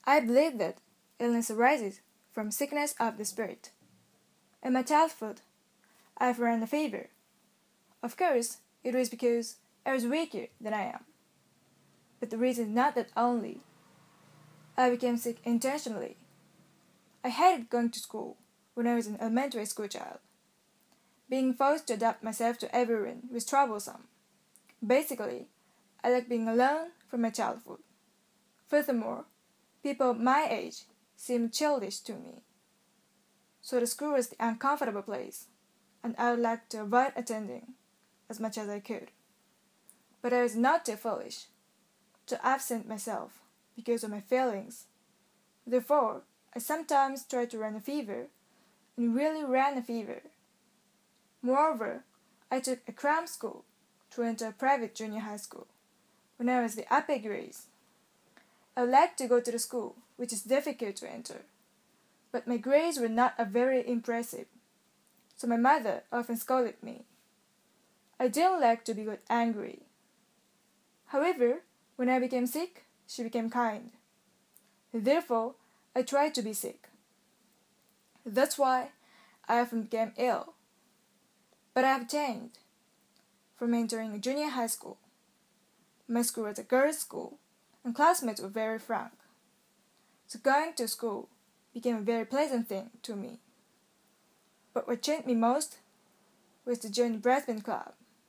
I believe that illness arises from sickness of the spirit. In my childhood, I've run a fever. Of course, it was because I was weaker than I am. But the reason is not that only. I became sick intentionally. I hated going to school when I was an elementary school child. Being forced to adapt myself to everyone was troublesome. Basically, I liked being alone from my childhood. Furthermore, people my age seemed childish to me. So the school was the uncomfortable place, and I would like to avoid attending as much as I could. But I was not too foolish to absent myself because of my feelings. Therefore, I sometimes tried to run a fever, and really ran a fever. Moreover, I took a cram school to enter a private junior high school when I was the upper grades. I would like to go to the school, which is difficult to enter, but my grades were not very impressive, so my mother often scolded me. I didn't like to be got angry. However, when I became sick, she became kind. Therefore, I tried to be sick. That's why I often became ill. But I have changed from entering a junior high school. My school was a girls' school, and classmates were very frank. So going to school became a very pleasant thing to me. But what changed me most was to join the Brisbane Club.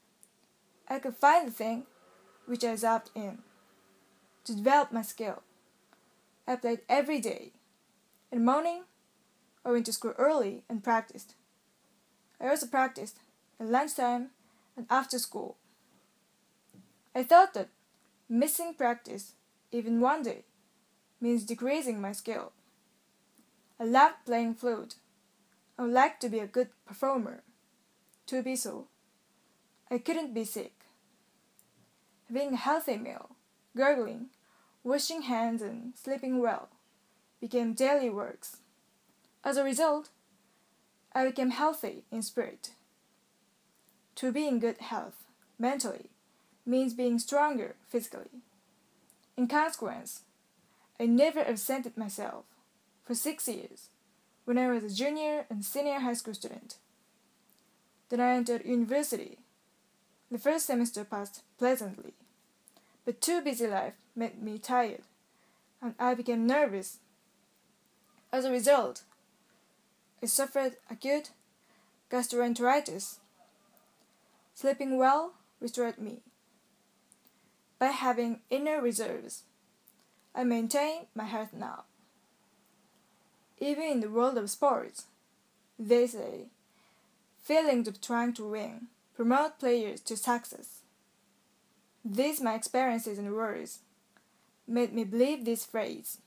I could find the thing which I was apt in, to develop my skill. I played every day. In the morning, I went to school early and practiced. I also practiced at lunchtime and after school. I thought that missing practice, even one day, means decreasing my skill. I loved playing flute. I would like to be a good performer. To be so, I couldn't be sick. Having a healthy meal, gargling, washing hands, and sleeping well became daily works. As a result, I became healthy in spirit. To be in good health mentally means being stronger physically. In consequence, I never absented myself for 6 years when I was a junior and senior high school student. Then I entered university. The first semester passed pleasantly, but too busy life made me tired, and I became nervous. As a result, I suffered acute gastroenteritis. Sleeping well restored me. By having inner reserves, I maintain my health now. Even in the world of sports, they say, feelings of trying to win promote players to success. These my experiences and words made me believe this phrase.